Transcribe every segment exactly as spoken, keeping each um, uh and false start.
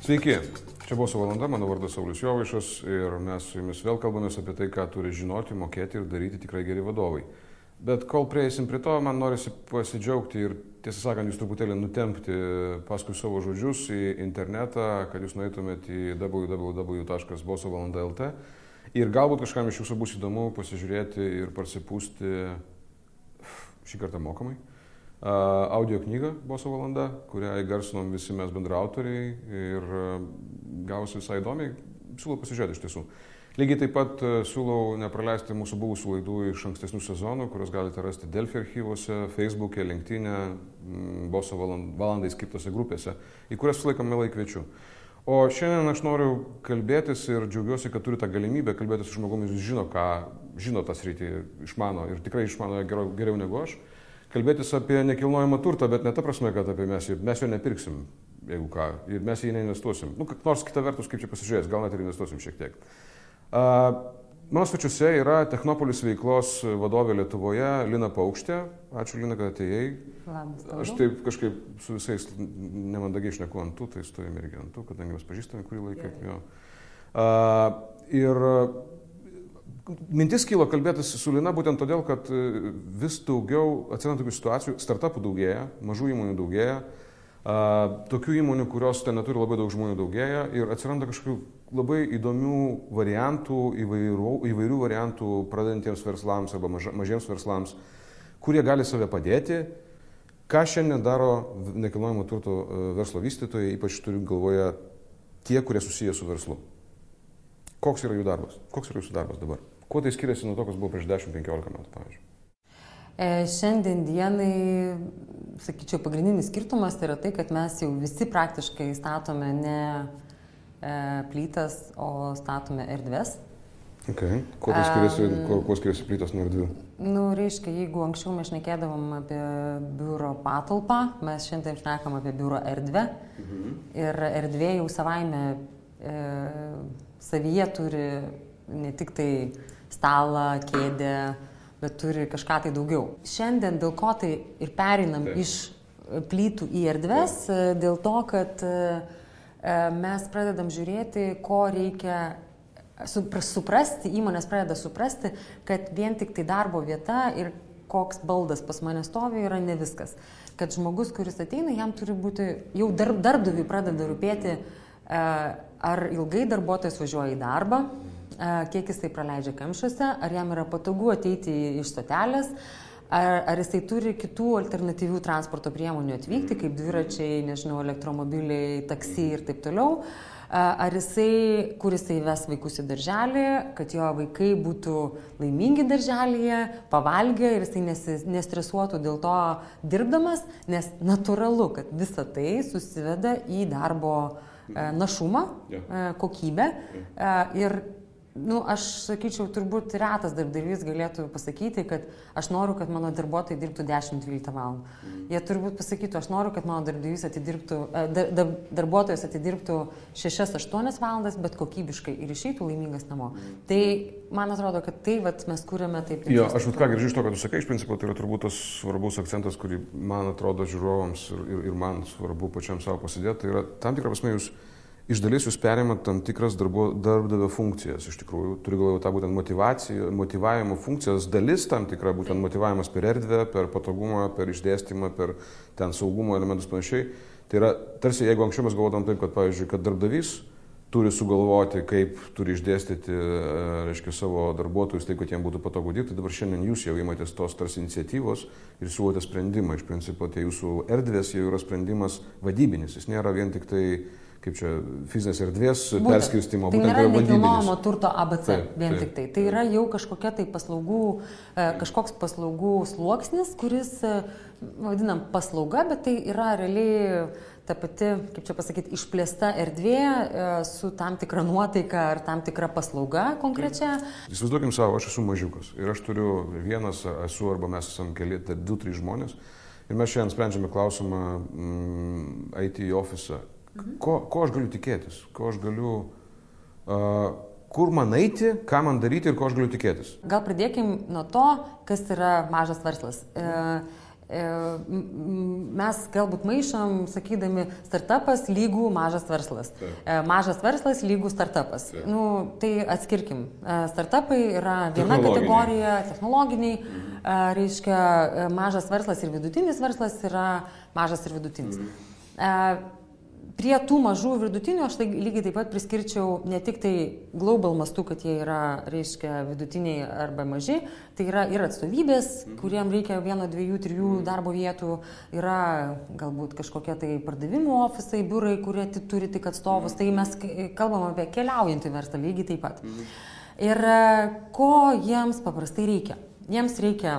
Sveiki, čia Boso valanda, mano vardas Saulius Jovaišas ir mes su jumis vėl kalbamės apie tai, ką turi žinoti, mokėti ir daryti tikrai geri vadovai. Bet kol prieisim prie to, man norisi pasidžiaugti ir, tiesą sakant, jūs truputėlį nutempti paskui savo žodžius į internetą, kad jūs nueitumėt į w w w taškas boso valanda taškas l t ir galbūt kažkam iš jūsų bus įdomu pasižiūrėti ir parsipūsti šį kartą mokamai audio knygą Boso valanda, kurią įgarsinom visi mes bendraautoriai ir gavosi visai įdomiai. Siūlau pasižiūrėti iš tiesų. Lygiai taip pat siūlau nepraleisti mūsų buvusių laidų iš ankstesnių sezonų, kurios galite rasti Delfi archyvuose, Facebook'e, LinkedIn'e, Boso valandai skirtose grupėse, į kurias visą laiką mielai kviečiu. O šiandien aš noriu kalbėtis ir džiaugiuosi, kad turiu tą galimybę kalbėtis su žmogumi, jis žino, ką žino tą sritį, išmano ir tikrai išmano geriau, geriau negu aš. Kalbėtis apie nekilnojamą turtą, bet ne ta prasme, kad apie mes, mes jo nepirksim, jeigu ką, ir mes jį neinvestuosim. Nu, nors kita vertus, kaip čia pasižiūrės, gal net ir investuosim šiek tiek. Uh, mano svečiuose yra Technopolis veiklos vadovė Lietuvoje, Lina Paukštė. Ačiū, Lina, kad atėjai. Labas, aš taip kažkaip su visais nemandagiai šneku ant tu, tai stojame irgi ant tu, kadangi mes pažįstame kurį laiką. Yeah. Uh, ir mintis kilo kalbėtis su Lina būtent todėl, kad vis daugiau atsiranda tokių situacijų, startupų daugėja, mažų įmonių daugėja, tokių įmonių, kurios ten neturi labai daug žmonių daugėja ir atsiranda kažkokių labai įdomių variantų, įvairių, įvairių variantų pradedantiems verslams arba maž, mažiems verslams, kurie gali save padėti. Ką šiandien daro nekilnojamo turto verslo vystytojai, ypač turiu galvoje tie, kurie susiję su verslu. Koks yra jų darbas? Koks yra jūsų darbas dabar? Kuo tai skiriasi nuo to, kas buvo prieš dešimt penkiolika metų, pavyzdžiui? E, šiandien dienai, sakyčiau, pagrindinis skirtumas tai yra tai, kad mes jau visi praktiškai statome ne e, plytas, o statome erdves. Okay. Kuo tai skiriasi, um, kuo, kuo skiriasi plytas nuo erdvių? Nu, reiškia, jeigu anksčiau mes šnekėdavom apie biuro patalpą, mes šiandien šnekam apie biuro erdvę. Mhm. Ir erdvė jau savaime e, savyje turi ne tik tai stalą, kėdę, bet turi kažką tai daugiau. Šiandien dėl ko tai ir pereinam Taip. Iš plytų į erdves, Taip. Dėl to, kad mes pradedam žiūrėti, ko reikia suprasti, įmonės pradeda suprasti, kad vien tik tai darbo vieta ir koks baldas pas mane stovi yra ne viskas. Kad žmogus, kuris ateina, jam turi būti, jau darb, darbdaviui pradeda rūpėti, ar ilgai darbuotojas važiuoja į darbą, kiek jis tai praleidžia kamščiuose, ar jam yra patogu ateiti iš stotelės, ar, ar jisai turi kitų alternatyvių transporto priemonių atvykti, kaip dviračiai, nežinau, elektromobiliai, taksi ir taip toliau, ar jisai, kur jisai ves vaikus į darželį, kad jo vaikai būtų laimingi darželyje, pavalgę ir jisai nestresuotų dėl to dirbdamas, nes natūralu, kad visa tai susiveda į darbo našumą, yeah. kokybę yeah. ir nu, aš sakyčiau, turbūt retas darbdavys galėtų pasakyti, kad aš noriu, kad mano darbuotojai dirbtų dešimt dvylika valandų. Mm. Jie turbūt pasakytų, aš noriu, kad mano darbdavys atidirbtų, dar, dar, darbuotojas atidirbtų šešias aštuonias valandas, bet kokybiškai ir išeitų laimingas namo. Mm. Tai man atrodo, kad tai vat, mes kūrėme taip. Jo, aš vat ką girdžiu iš to, kad tu sakai, iš principo tai yra turbūt tas svarbus akcentas, kurį man atrodo žiūrovams ir, ir, ir man svarbu pačiam savo pasidėti. Tai yra tam tikrą prasme jūs iš dalies jūs perėmėt tam tikras darbo, darbdavio funkcijas, iš tikrųjų. Turiu galvoje tą būtent motyvaciją, motyvavimo funkcijas, dalis tam tikra būtent motyvavimas per erdvę, per patogumą, per išdėstymą, per ten saugumo elementus panašiai. Tai yra, tarsi jeigu anksčiau mes galvodom taip, kad, pavyzdžiui, kad darbdavys turi sugalvoti, kaip turi išdėstyti, reiškia, savo darbuotojus, taip, kad jiems būtų patogu dirbti, dabar šiandien jūs jau imatės tos tarsi iniciatyvos ir siūlote sprendimą. Iš principo, tai jūsų erdvės jau yra sprendimas vadybinis, jis nėra vien tik tai kaip čia fizinės erdvės perskirstimo. Tai nėra nekilnojamo turto A B C, taip, vien taip, tik tai. Tai yra jau kažkokia tai paslaugų, kažkoks paslaugų sluoksnis, kuris, vadinam, paslauga, bet tai yra realiai ta pati, kaip čia pasakyti, išplėsta erdvė su tam tikra nuotaika ar tam tikra paslauga konkrečia. Įsivaizduokim savo, aš esu mažiukas ir aš turiu vienas, esu arba mes esam keli, tai du, trys žmonės ir mes šiandien sprendžiame klausimą mm, eiti į ofisą. Ko, ko aš galiu tikėtis, ko aš galiu, uh, kur man eiti, ką man daryti ir ko aš galiu tikėtis. Gal pradėkim nuo to, kas yra mažas verslas. E, mes galbūt maišom, sakydami, startupas lygų mažas verslas. Taip. Mažas verslas lygų startupas. Nu, tai atskirkim. Startupai yra viena kategorija, technologiniai, mhm. reiškia, mažas verslas ir vidutinis verslas yra mažas ir vidutinis. Mhm. Prie tų mažų ir vidutinių aš tai lygiai taip pat priskirčiau ne tik tai global mastu, kad jie yra, reiškia, vidutiniai arba maži, tai yra ir atstovybės, kuriem reikia vieno, dviejų, trijų darbo vietų, yra galbūt kažkokie tai pardavimų ofisai, biurai, kurie turi tik atstovus, tai mes kalbam apie keliaujantį verslą lygiai taip pat. Ir ko jiems paprastai reikia? Jiems reikia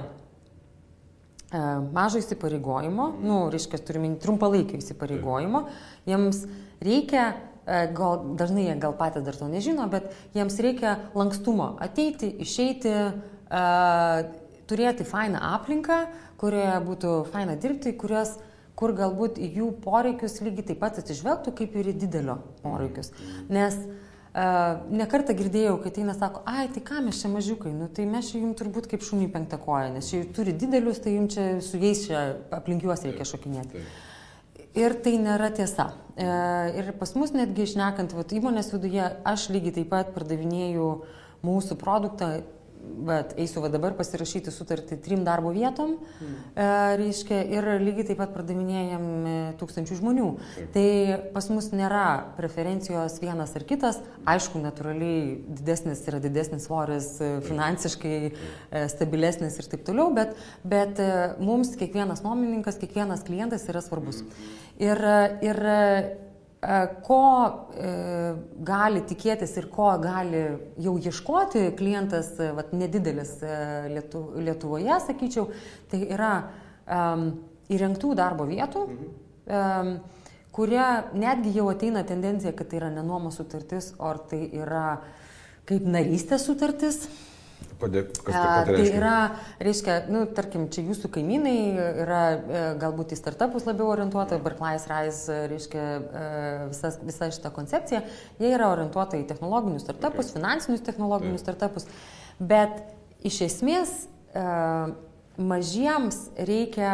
mažo įsipareigojimo, nu, reiškia, turime trumpalaikio įsipareigojimo, jiems reikia, gal, dažnai jie gal patys dar to nežino, bet jiems reikia lankstumo ateiti, išeiti, uh, turėti fainą aplinką, kurioje būtų faina dirbti, kurios, kur galbūt į jų poreikius lygiai taip pat atsižvelgtų, kaip ir į didelio poreikius. Nes Uh, nekartą girdėjau, kai ateina, sako, ai, tai ką mes čia mažiukai, nu tai mes čia jums turbūt kaip šuniai penktą koją, nes čia turi didelius, tai jums čia su jais čia aplink juos reikia šokinėti. Ir tai nėra tiesa. Uh, ir pas mus netgi išnekant vat, įmonės viduje, aš lygiai taip pat pardavinėju mūsų produktą, bet eisiu va dabar pasirašyti sutartį trim darbo vietom, mm. e, reiškia, ir lygiai taip pat pardavinėjam tūkstančių žmonių. Mm. Tai pas mus nėra preferencijos vienas ar kitas, aišku, natūraliai didesnis yra didesnis svoris, finansiškai e, stabilesnis ir taip toliau, bet, bet e, mums kiekvienas nuomininkas, kiekvienas klientas yra svarbus. Ir, ir ko e, gali tikėtis ir ko gali jau ieškoti klientas, vat, nedidelis e, Lietu, Lietuvoje, sakyčiau, tai yra um, įrengtų darbo vietų, um, kurie netgi jau ateina tendencija, kad tai yra ne nuomos sutartis, o tai yra kaip narystės sutartis. Padėk, kas tai, tai reiškia? Tai yra, reiškia, nu, tarkim, čia jūsų kaimynai yra e, galbūt į startupus labiau orientuota, Barclays, Rise, reiškia, e, visa, visa šita koncepcija, jie yra orientuota į technologinius startupus, okay. finansinius technologinius okay. startupus, bet iš esmės e, mažiems reikia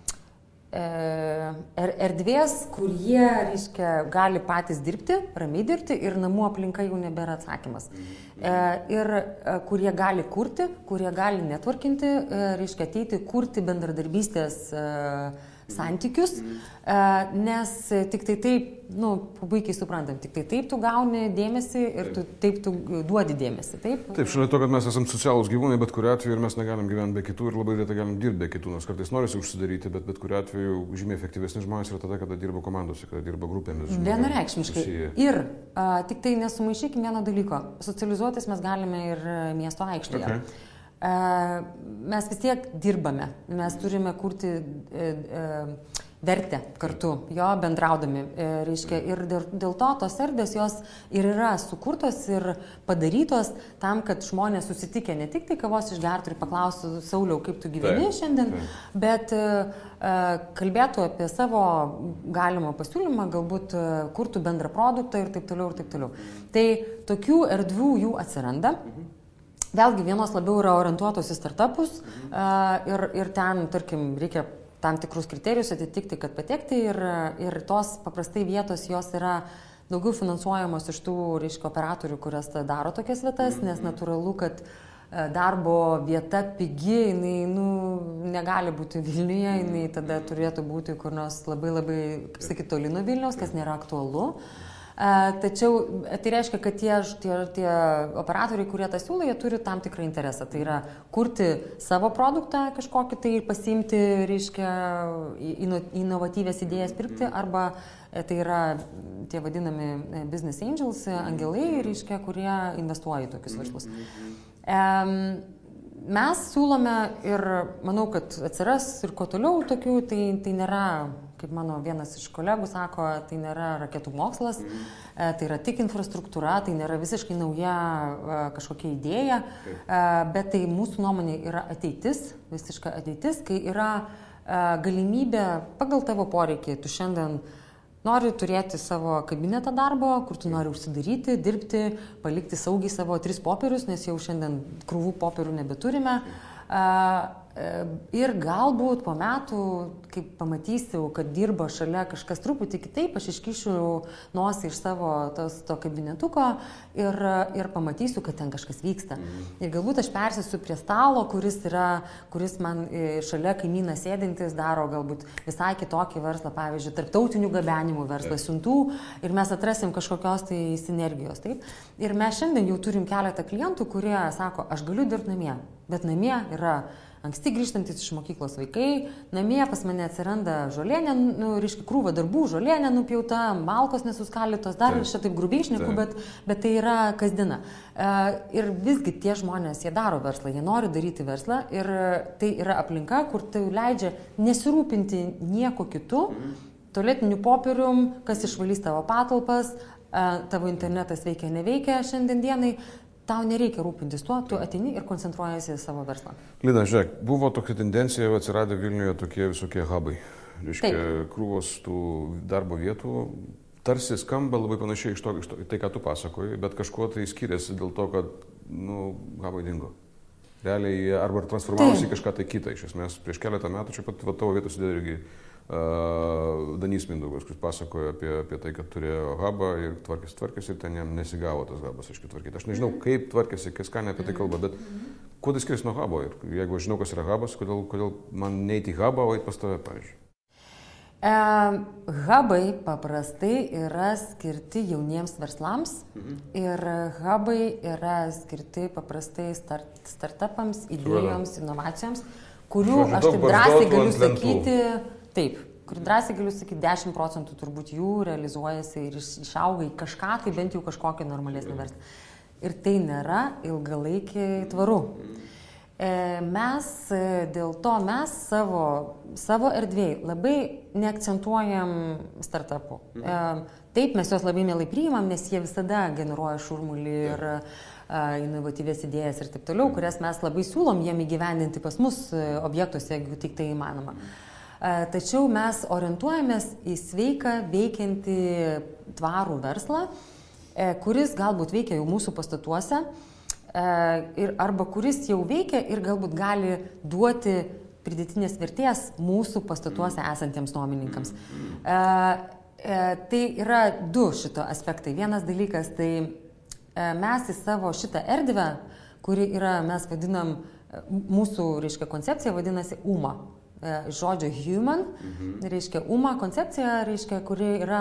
er, erdvės, kur jie, reiškia, gali patys dirbti, ramiai dirbti ir namų aplinka jau nebėra atsakymas. E, ir e, kur jie gali kurti, kur jie gali netvarkinti, e, reiškia, ateiti, kurti bendradarbystės e, santykius, e, nes tik tai taip, nu, puikiai suprantam, tik tai taip tu gauni dėmesį ir tu, taip tu duodi dėmesį, taip? Taip, šalia to, kad mes esame socialūs gyvūnai, bet kuriuo atveju ir mes negalim gyventi be kitų ir labai retai galim dirbti be kitų, nors kartais norisi užsidaryti, bet bet kuriuo atveju žymiai efektyvesni žmonės yra tada, kada dirba komandose, kada dirba grupėmis. Vienareikšmiškai. Ir a, tik tai nesumaišykim vieno dalyko, socializuotis mes galime ir miesto aikštėje. Okay. A, mes vis tiek dirbame, mes turime kurti e, e, vertę kartu, jo bendraudami, e, reiškia, ir dėl, dėl to tos erdvės jos ir yra sukurtos ir padarytos tam, kad žmonės susitikę ne tik tai kavos išgertų ir paklaustų, Sauliau, kaip tu gyveni taip, šiandien, taip. bet e, kalbėtų apie savo galimą pasiūlymą, galbūt e, kurtų bendrą produktą ir taip toliau ir taip toliau. Tai tokių erdvių jų atsiranda. Mhm. Vėlgi vienos labiau yra orientuotos į startupus mhm. uh, ir, ir ten, tarkim, reikia tam tikrus kriterijus atitikti, kad patekti ir, ir tos paprastai vietos jos yra daugiau finansuojamos iš tų, reiškia, operatorių, kurias daro tokias vietas, nes natūralu, kad uh, darbo vieta pigi, jinai, nu, negali būti Vilniuje, jinai tada turėtų būti kur nors labai labai, kaip sakyti, toli nuo Vilniaus, kas nėra aktualu. Uh, tačiau tai reiškia, kad tie, tie, tie operatoriai, kurie tą siūlo, jie turi tam tikrą interesą. Tai yra kurti savo produktą kažkokį, tai pasiimti, reiškia, ino, inovatyvės idėjas pirkti, arba tai yra tie vadinami business angels, angelai, reiškia, kurie investuoja į tokius verslus. Um, mes siūlome ir manau, kad atsiras ir kuo toliau tokių, tai, tai nėra, kaip mano vienas iš kolegų sako, tai nėra raketų mokslas, mm. tai yra tik infrastruktūra, tai nėra visiškai nauja kažkokia idėja, okay. bet tai mūsų nuomonė yra ateitis, visiška ateitis, kai yra galimybė pagal tavo poreikį, tu šiandien nori turėti savo kabinetą darbo, kur tu nori užsidaryti, dirbti, palikti saugiai savo tris popierius, nes jau šiandien krūvų popierių nebeturime. Ir galbūt po metų, kai pamatysiu, kad dirba šalia kažkas truputį kitaip, aš iškišiu nosį iš savo tos, to kabinetuko ir, ir pamatysiu, kad ten kažkas vyksta. Ir galbūt aš persisiu prie stalo, kuris, yra, kuris man šalia kaimynas sėdintis daro galbūt visai kitokį verslą, pavyzdžiui, tarptautinių gabenimų verslą, siuntų, ir mes atrasim kažkokios tai sinergijos. Taip? Ir mes šiandien jau turim keletą klientų, kurie sako, aš galiu dirbti namie, bet namie yra anksti grįžtantis iš mokyklos vaikai, namie pas mane atsiranda žolė, nu, reiškia, krūva darbų, žolė nenupjauta, malkos nesuskaldytos, dar aš taip grubiai šneku, bet, bet tai yra kasdiena. Ir visgi tie žmonės, jie daro verslą, jie nori daryti verslą ir tai yra aplinka, kur tai leidžia nesirūpinti nieko kitu, tualetiniu popierium, kas išvalys tavo patalpas, tavo internetas veikia, neveikia šiandien dienai. Tau nereikia rūpintis tuo, tu ateini ir koncentruojasi į savo verslą. Lina, žiūrėk, buvo tokia tendencija, atsiradę Vilniuje tokie visokie hubai. Reiškia, krūvos tų darbo vietų tarsi skamba labai panašiai iš to, iš to, tai, ką tu pasakoji, bet kažkuo tai skiriasi dėl to, kad, nu, hubai dingo. Realiai, arba transformavosi į kažką tai kitą. Iš esmės, prieš keletą metų čia pat va, tavo vietos sėdėjo irgi uh, Danys Mindaugas, kuris pasakojo apie, apie tai, kad turėjo hubą ir tvarkėsi, tvarkėsi ir ten jam nesigavo tas hubas, aiškiai, tvarkyti. Aš nežinau, kaip tvarkėsi, kas ką ne apie tai kalba, bet kuo tai skiriasi nuo hubo? Ir jeigu aš žinau, kas yra hubas, kodėl, kodėl man neiti į hubą, o eiti pas tave, pavyzdžiui? E, hubai paprastai yra skirti jauniems verslams mhm. ir hubai yra skirti paprastai start, startupams, idėjoms, inovacijoms, kurių Žodžiu, aš taip drąsiai galiu sakyti, taip, kur drąsiai galiu sakyti, dešimt procentų turbūt jų realizuojasi ir išauga į kažką, tai bent jau kažkokį normalesnį verslą. Ir tai nėra ilgalaikiai tvaru. Mes dėl to mes savo, savo erdvėj labai neakcentuojam startupų. Taip, mes juos labai mielai priimam, nes jie visada generuoja šurmulį ir inovatyvės idėjas ir taip toliau, kurias mes labai siūlom jiem įgyvendinti pas mus objektuose, jeigu tik tai įmanoma. Tačiau mes orientuojamės į sveiką, veikiantį tvarų verslą, kuris galbūt veikia jau mūsų pastatuose, Ir arba kuris jau veikia ir galbūt gali duoti pridėtinės vertės mūsų pastatuose esantiems nuomininkams. E, e, tai yra du šito aspektai. Vienas dalykas, tai e, mes į savo šitą erdvę, kuri yra, mes vadinam, mūsų, reiškia, koncepcija vadinasi U M A. E, žodžio human, mhm. reiškia U M A koncepcija, reiškia, kuri yra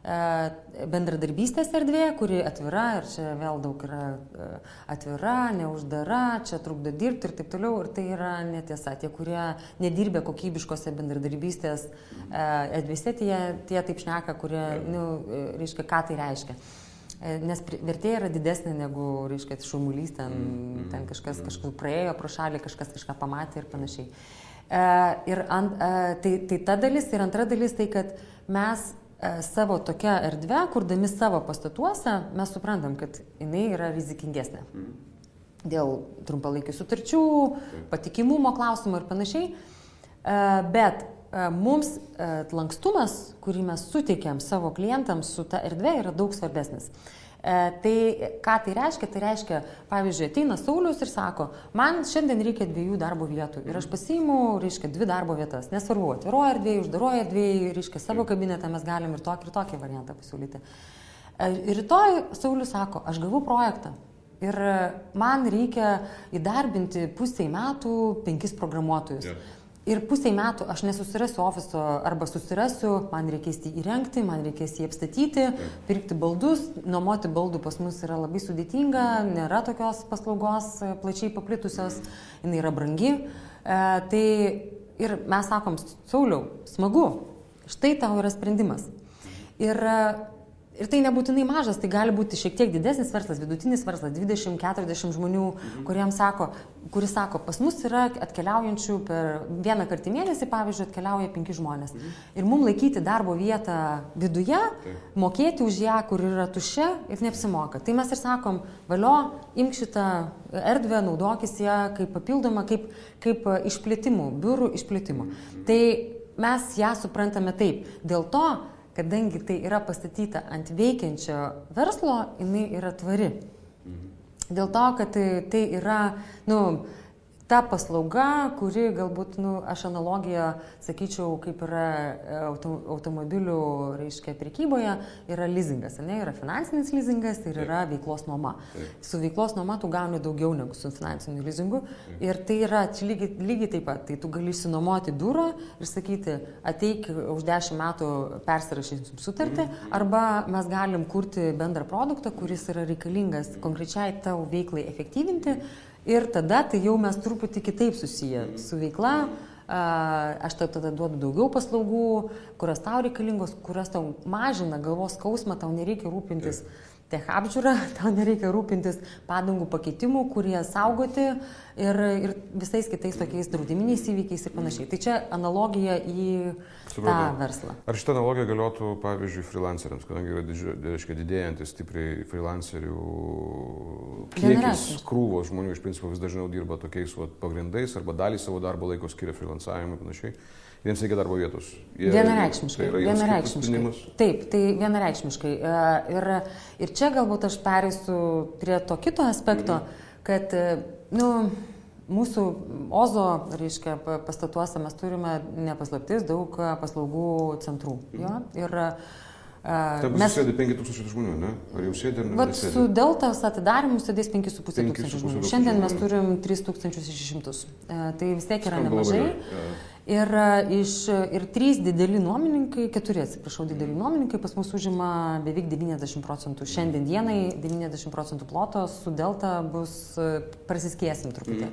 bendradarbystės erdvė, kuri atvira ir čia vėl daug yra atvira, neuždara, čia trukdo dirbti ir taip toliau. Ir tai yra netiesa. Tie, kurie nedirbė kokybiškose bendradarbystės erdvėse, tie, tie taip šneka, kurie, nu, reiškia, ką tai reiškia. Nes vertė yra didesnė negu, reiškia, šurmulys, ten, ten kažkas kažkur praėjo pro šalį, kažkas kažką pamatė ir panašiai. Ir ant, tai, tai ta dalis ir antra dalis tai, kad mes savo tokią erdvę, kurdami savo pastatuose, mes suprantam, kad jinai yra rizikingesnė. Dėl trumpalaikių sutarčių, patikimumo klausimų ir panašiai. Bet mums lankstumas, kurį mes suteikiam savo klientams su ta erdvė, yra daug svarbesnis. Tai ką tai reiškia? Tai reiškia, pavyzdžiui, ateina Saulius ir sako, man šiandien reikia dviejų darbo vietų ir aš pasiimu, reiškia, dvi darbo vietas. Nesvarbu, atviroje erdvėje, uždaroje erdvėje, reiškia, savo kabinetą mes galim ir tokį ir tokį variantą pasiūlyti. Ir rytoj Saulius sako, aš gavau projektą ir man reikia įdarbinti pusiai metų penkis programuotojus. Yeah. Ir pusiai metų aš nesusirasiu ofiso arba susirasiu, man reikės jį įrengti, man reikės jį apstatyti, pirkti baldus. Nuomoti baldų pas mus yra labai sudėtinga, nėra tokios paslaugos plačiai paplitusios, jinai yra brangi. E, tai ir mes sakom, Sauliau, smagu, štai tau yra sprendimas. Ir, ir tai nebūtinai mažas, tai gali būti šiek tiek didesnis verslas, vidutinis verslas, dvidešimt keturiasdešimt žmonių, kuriems sako, kuris sako, pas mus yra atkeliaujančių per vieną kartą mėnesį, pavyzdžiui, atkeliauja penki žmonės. Ir mums laikyti darbo vietą viduje, mokėti už ją, kur yra tuščia ir neapsimoka. Tai mes ir sakom, valio, imk šitą erdvę, naudokis ją kaip papildomą, kaip, kaip išplėtimų, biurų išplėtimų. Tai mes ją suprantame taip. Dėl to, kadangi tai yra pastatyta ant veikiančio verslo, jinai yra tvari. Dėl to, kad tai, tai yra, nu, ta paslauga, kuri galbūt, nu, aš analogiją sakyčiau, kaip yra auto, automobilių, reiškia, prekyboje, yra leasingas, ne, yra finansinis leasingas ir yra veiklos nuoma. Taip. Su veiklos nuoma tu gauni daugiau negu su finansiniu leasingu. Taip. Ir tai yra lygiai, lygiai taip pat. Tai tu gali išsinuomoti biurą ir sakyti, ateik už dešimt metų persirašysim sutartį, mm. arba mes galim kurti bendrą produktą, kuris yra reikalingas konkrečiai tavo veiklai efektyvinti. Ir tada tai jau mes truputį kitaip susiję su veikla, aš tada duodu daugiau paslaugų, kurios tau reikalingos, kurios tau mažina galvos skausmą, tau nereikia rūpintis tech apžiūrą, tau nereikia rūpintis padangų pakeitimų, kurie saugoti ir, ir visais kitais tokiais draudiminiais įvykiais ir panašiai. Tai čia analogija į Supratau. tą verslą. Ar šitą analogiją galiotų, pavyzdžiui, freelanceriams, kadangi yra didžiu, didėjantis stipriai freelancerių kiekis, krūvos žmonių iš principo vis dažniau dirba tokiais vat, pagrindais arba dalį savo darbo laiko skiria freelancavimui ir panašiai. Jiems reikia darbo vietos. Jie, vienareikšmiškai. Tai vienareikšmiškai. Taip, tai vienareikšmiškai. Ir, ir čia galbūt aš pereisiu prie to kito aspekto, mhm. kad nu, mūsų Ozo, reiškia, pastatuose mes turime nepaslaptis daug paslaugų centrų. Mhm. Jo? Ir Ten bus mes... sėdė penki tūkstančiai žmonių, ne? Ar jau sėdė ar ne? Vat su Deltos atidarimu sėdės penki su puse tūkstančių žmonių. Šiandien mes turim tris tūkstančius šešis šimtus. Tai vis tiek yra nemažai. Ir, iš, ir trys dideli nuomininkai, keturi, atsiprašau, dideli nuomininkai pas mus užima beveik devyniasdešimt procentų. Šiandien dienai devyniasdešimt procentų ploto su Delta bus prasiskėsim truputėlį.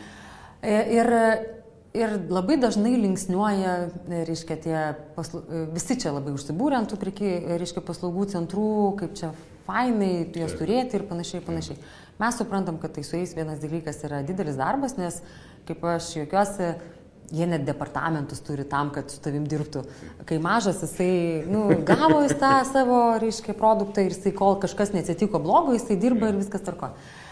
Ir Ir labai dažnai linksniuoja, reiškia, tie paslu... visi čia labai užsibūrė ant tų priki, reiškia, paslaugų centrų, kaip čia fainai juos turėti ir panašiai, panašiai. Mes suprantam, kad tai su jais vienas dalykas yra didelis darbas, nes, kaip aš juokiuosi, jie net departamentus turi tam, kad su tavim dirbtų. Kai mažas, jisai, nu, gavo jis tą savo, reiškia, produktą ir jisai, kol kažkas neatsitiko blogo, jisai dirba ir viskas tvarko.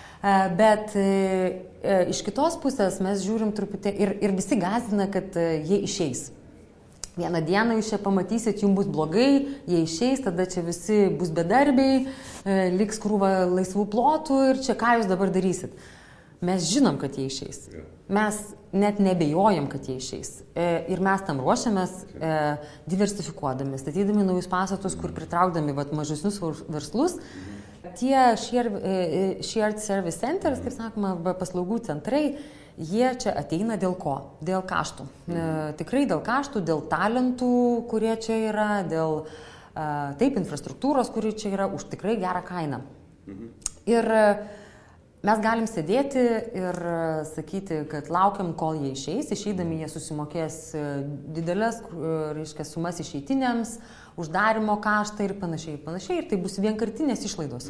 Bet e, e, iš kitos pusės mes žiūrim truputį ir, ir visi gąsdina, kad e, jie išeis. Vieną dieną jūs čia pamatysit, jums bus blogai, jie išeis, tada čia visi bus bedarbiai, e, liks krūva laisvų plotų ir čia ką jūs dabar darysit. Mes žinom, kad jie išeis. Mes net nebejojam, kad jie išeis. E, ir mes tam ruošiamės e, diversifikuodami, statydami naujus pastatus, kur pritraukdami vat, mažesnius verslus. Tie shared service centers, kaip sakoma, paslaugų centrai, jie čia ateina dėl ko? Dėl kaštų. E, tikrai dėl kaštų, dėl talentų, kurie čia yra, dėl e, taip infrastruktūros, kuri čia yra, už tikrai gerą kainą. Ir mes galim sėdėti ir sakyti, kad laukiam, kol jie išeis, išeidami jie susimokės didelės, reiškia, sumas išeitiniams, uždarimo kaštą ir panašiai, ir panašiai, ir tai bus vienkartinės išlaidos.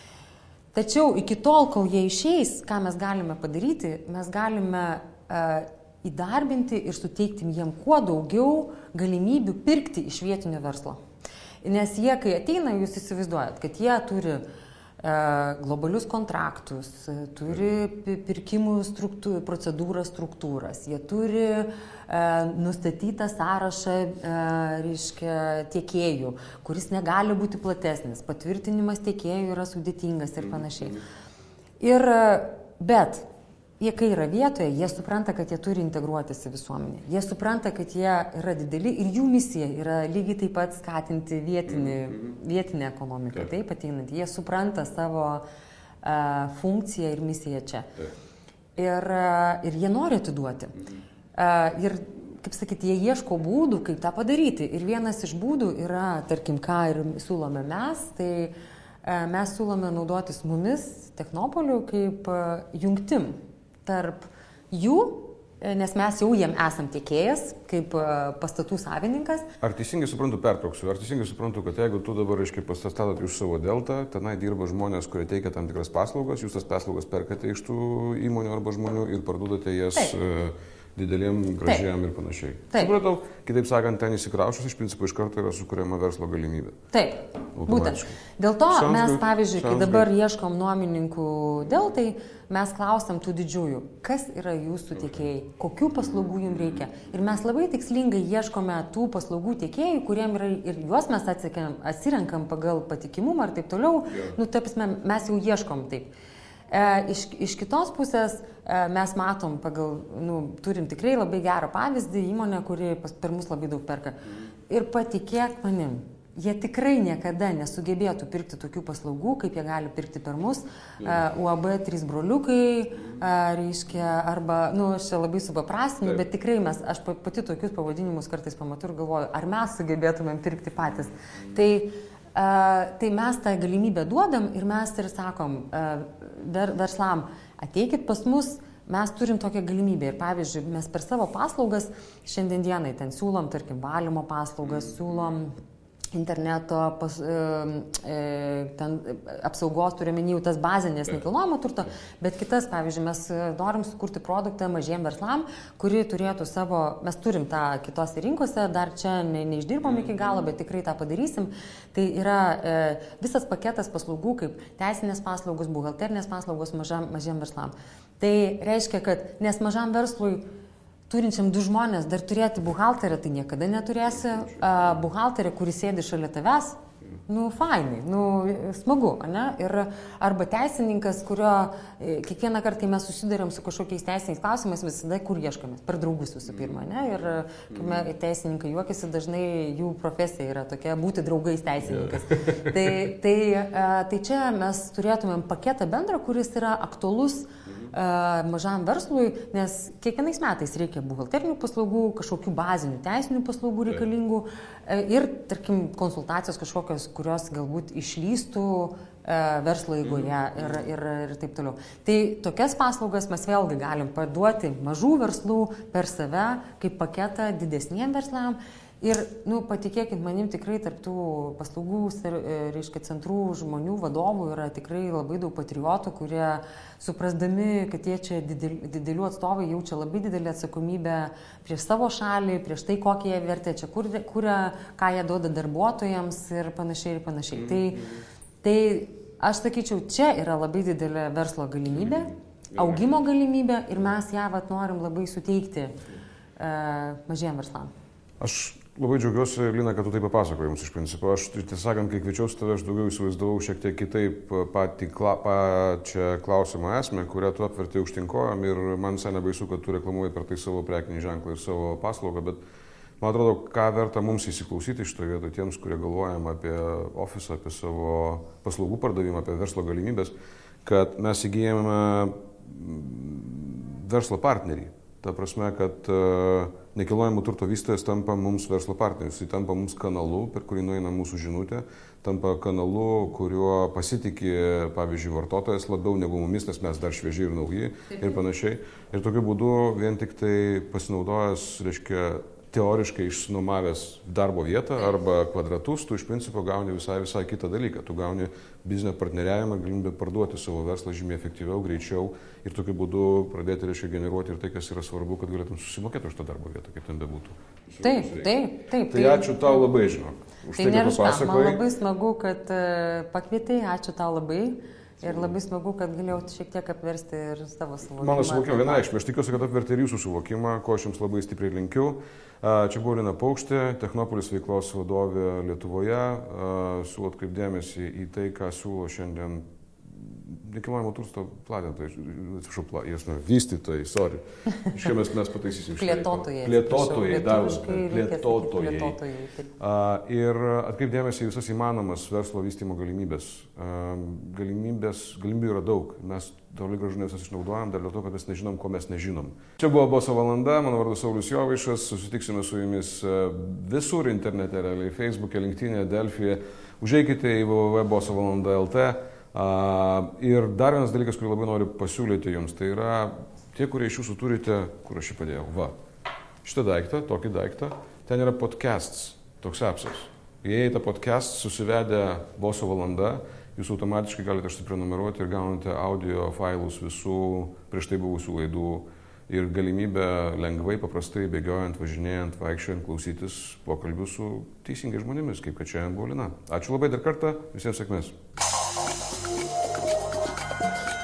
Tačiau iki tol, kol jie išeis, ką mes galime padaryti, mes galime uh, įdarbinti ir suteikti jiem kuo daugiau galimybių pirkti iš vietinio verslo. Nes jie, kai ateina, jūs įsivaizduojat, kad jie turi globalius kontraktus, turi pirkimų struktūr, procedūras, struktūras, jie turi e, nustatytą sąrašą e, reiškia, tiekėjų, kuris negali būti platesnis, patvirtinimas tiekėjų yra sudėtingas ir panašiai. Ir, bet jie, kai yra vietoje, jie supranta, kad jie turi integruotis į visuomenę. Jie supranta, kad jie yra dideli ir jų misija yra lygiai taip pat skatinti vietinį, vietinę ekonomiką. Taip ateinant. Jie supranta savo uh, funkciją ir misiją čia. Ir, uh, ir jie nori atiduoti. Uh, ir, kaip sakyti, jie ieško būdų, kaip tą padaryti. Ir vienas iš būdų yra, tarkim, ką ir siūlome mes, tai uh, mes siūlome naudotis mumis, Technopoliu, kaip uh, jungtim tarp jų, nes mes jau jiem esam tiekėjas, kaip pastatų savininkas. Ar teisingai suprantu, pertrauksiu, ar teisingai suprantu, kad jeigu tu dabar, aiškiai, pastatot iš savo Delta, tenai dirba žmonės, kurie teikia tam tikras paslaugas, jūs tas paslaugas perkate iš tų įmonių arba žmonių ir parduodate jas Taip. dideliem, gražiam Taip. ir panašiai. Taip. Supratau, kitaip sakant, ten įsikraušus iš principo iš karto yra sukuriama verslo galimybė. Taip, būtent. Dėl to Sounds mes, good. pavyzdžiui, Sounds kai dabar good. ieškom nuomininkų Deltai, mes klausom tų didžiųjų, kas yra jūsų tiekėjai, kokių paslaugų jums reikia. Ir mes labai tikslingai ieškome tų paslaugų tiekėjų, kuriem yra, ir juos mes atsirenkam pagal patikimumą ir taip toliau. Yeah. Nu, taip, mes jau ieškom taip. E, iš, iš kitos pusės e, mes matom, pagal, nu, turim tikrai labai gerą pavyzdį, įmonę, kuri pas, per mus labai daug perka. Ir patikėk manim, jie tikrai niekada nesugebėtų pirkti tokių paslaugų, kaip jie gali pirkti per mus. Uh, U A B trys broliukai, uh, reiškia, arba, nu, aš čia labai supaprastinu, bet tikrai mes, aš pati tokius pavadinimus kartais pamatau ir galvoju, ar mes sugebėtumėm pirkti patys. Tai, uh, tai mes tą galimybę duodam ir mes ir sakom uh, ver, verslam, ateikit pas mus. Mes turim tokią galimybę ir pavyzdžiui, mes per savo paslaugas šiandien dienai ten siūlom, tarkim, valymo paslaugas, siūlom interneto pas, e, ten, apsaugos, turiuomenį jau tas bazinės nekilnojamo turto, bet kitas, pavyzdžiui, mes norim sukurti produktą mažiem verslam, kuri turėtų savo, mes turim tą kitose rinkose, dar čia ne, neišdirbom iki galo, bet tikrai tą padarysim. Tai yra e, visas paketas paslaugų, kaip teisinės paslaugos, buhalterinės paslaugos mažam, mažiem verslam. Tai reiškia, kad nes mažam verslui turinčiam du žmonės dar turėti buhalterę, tai niekada neturėsi. Uh, buhalterė, kuri sėdi šalia tavęs, nu, fainai, nu, smagu, ne? Ir arba teisininkas, kurio kiekvieną kartą, kai mes susidurėm su kažkokiais teisiniais klausimais, visada kur ieškomės? Per draugus visų pirma, ne? Ir kai teisininkai juokiasi, dažnai jų profesija yra tokia būti draugais teisininkas. tai, tai, uh, tai čia mes turėtumėm paketą bendrą, kuris yra aktualus mažam verslui, nes kiekvienais metais reikia buhalterinių paslaugų, kažkokių bazinių teisinių paslaugų reikalingų ir, tarkim, konsultacijos kažkokios, kurios galbūt išlystų verslo eigoje ir, ir, ir taip toliau. Tai tokias paslaugas mes vėlgi galim paduoti mažų verslų per save kaip paketą didesniem verslam. Ir, nu, patikėkit manim, tikrai tarptų paslaugų, reiškia, centrų žmonių, vadovų yra tikrai labai daug patriotų, kurie suprasdami, kad jie čia didel, didelių atstovai jaučia labai didelį atsakomybę prieš savo šalį, prieš tai, kokie jie vertė čia kuria, ką jie duoda darbuotojams ir panašiai ir panašiai. Tai, tai aš sakyčiau, čia yra labai didelė verslo galimybė, augimo galimybė ir mes ją vat norim labai suteikti uh, mažiem verslam. Aš labai džiaugiuosi, Lina, kad tu tai papasakojai mums iš principo. Aš, tiesą sakant, kai kviečiausi tave, aš daugiau įsivaizdavau šiek tiek kitaip patį, pačią klausimo esmę, kurią tu apvertei aukštinkojom ir man visai nebaisu, kad tu reklamuoji per tai savo prekinį ženklą ir savo paslaugą, bet man atrodo, ką verta mums įsiklausyti šitoje vietoje tiems, kurie galvojam apie ofisą, apie savo paslaugų pardavimą, apie verslo galimybės, kad mes įgyjame verslo partnerį. Ta prasme, kad uh, nekilnojamo turto vystytojas tampa mums verslo partneris, jis tampa mums kanalu, per kurį nueina mūsų žinutė, tampa kanalu, kuriuo pasitikė, pavyzdžiui, vartotojas labiau negu mumis, nes mes dar šviežiai ir nauji ir panašiai. Ir tokiu būdu vien tik tai pasinaudojęs, reiškia, teoriškai išsinuomavęs darbo vietą arba kvadratus, tu iš principo gauni visai, visai kitą dalyką. Tu gauni bizinio partneriavimą, galimybę parduoti savo verslą žymiai efektyviau, greičiau ir tokiu būdu pradėti, reiškia, generuoti ir tai, kas yra svarbu, kad galėtum susimokėti už tą darbo vietą, kaip ten bebūtų. Taip, taip, taip. Tai ačiū tau labai, žinok. Už tai, kad papasakojai. Man labai smagu, kad pakvietei, ačiū tau labai. Ir labai smagu, kad galėjau šiek tiek apversti ir savo suvokimą. Mano suvokimą vienareikšmiai. Aš tikiuosi, kad apverti ir jūsų suvokimą, ko aš jums labai stipriai linkiu. Čia buvo Lina Paukštė, Technopolis veiklos vadovė Lietuvoje. Siūlau atkreipdėmėsi į tai, ką siūlo šiandien nekilnojamo turto platintojai, atsiprašau, pla, jasna, vystytojai, sorry. Iš mes, mes pataisysim. Plėtotojai. Plėtotojai, dar plėtotojai. plėtotojai. Ir atkreipdėmėsi į visas įmanomas verslo vystymo galimybės. Galimybės, galimybių yra daug. Mes toli gražu ne visas išnaudojam, dar dėl to, kad mes nežinom, ko mes nežinom. Čia buvo Boso valanda, mano vardas Saulius Jovaišas, susitiksime su jumis visur internete, realiai Facebook'e, LinkedIn'e, Delfy'e. Užeikite į w w w taškas boso valanda taškas l t. Uh, ir dar vienas dalykas, kurį labai noriu pasiūlyti jums, tai yra tie, kurie iš jūsų turite, kur aš jį padėjau, va, šitą daiktą, tokį daiktą, ten yra podcasts, toks appsas. Jei tą podcast susivedę Boso valanda, jūs automatiškai galite užsiprenumeruoti ir gaunate audio failus visų prieš tai buvusių laidų ir galimybę lengvai, paprastai, bėgiojant, važinėjant, vaikščiojant, klausytis pokalbių su teisingai žmonėmis, kaip kad šiandien buvo Lina. Ačiū labai dar kartą, visiems sėkmės.